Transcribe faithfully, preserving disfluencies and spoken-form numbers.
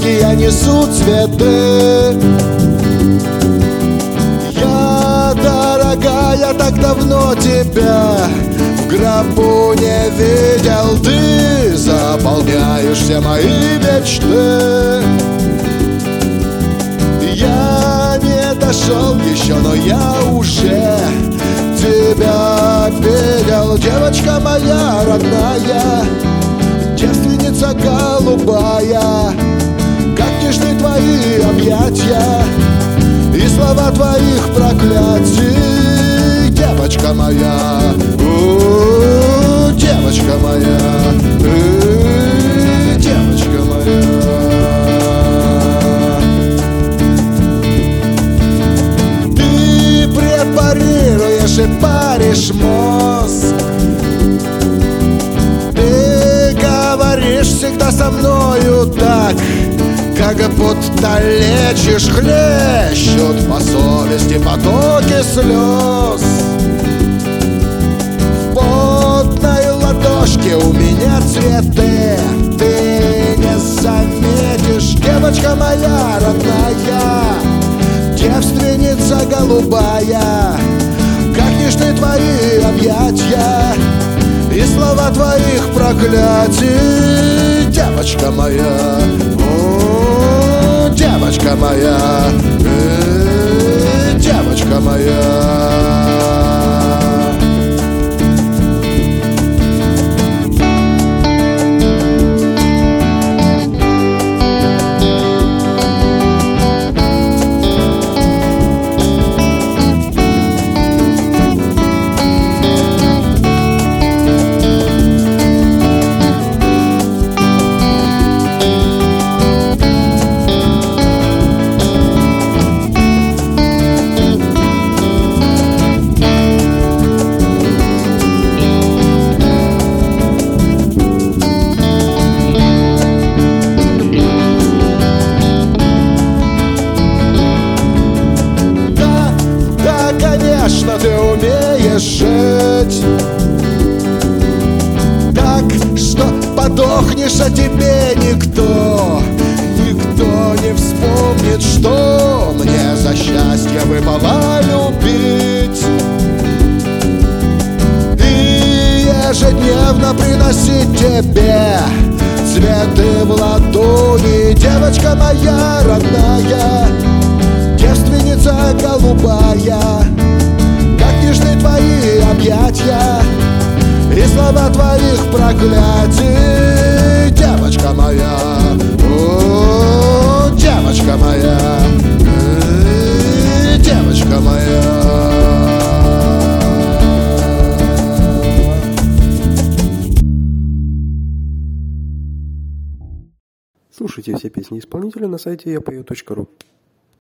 я несу цветы. Я, дорогая, так давно тебя в гробу не видел. Ты заполняешь все мои мечты. Я не дошел еще, но я уже тебя видел. Девочка моя родная, девственница голубая, как нежны твои объятия и слова твоих проклятий. Девочка моя, у, девочка моя, э, девочка моя. Ты препарируешь и паришь мозг. Ты говоришь всегда со мною так, как будто лечишь, хлещут по совести потоки слез. В потной ладошке у меня цветы, ты не заметишь. Девочка моя родная, девственница голубая, как нежны твои объятия и слова твоих проклятий. Девочка моя, о, девочка моя, э, девочка моя. Конечно, ты умеешь жить так, что подохнешь, а тебе никто, никто не вспомнит, что мне за счастье выпало любить. И ежедневно приносить тебе цветы в ладони. Девочка моя родная, девственница голубая, как нежны твои объятия и слова твоих проклятий. Девочка моя, о, девочка моя, э, девочка моя. Слушайте все песни исполнителя на сайте я пою точка ру.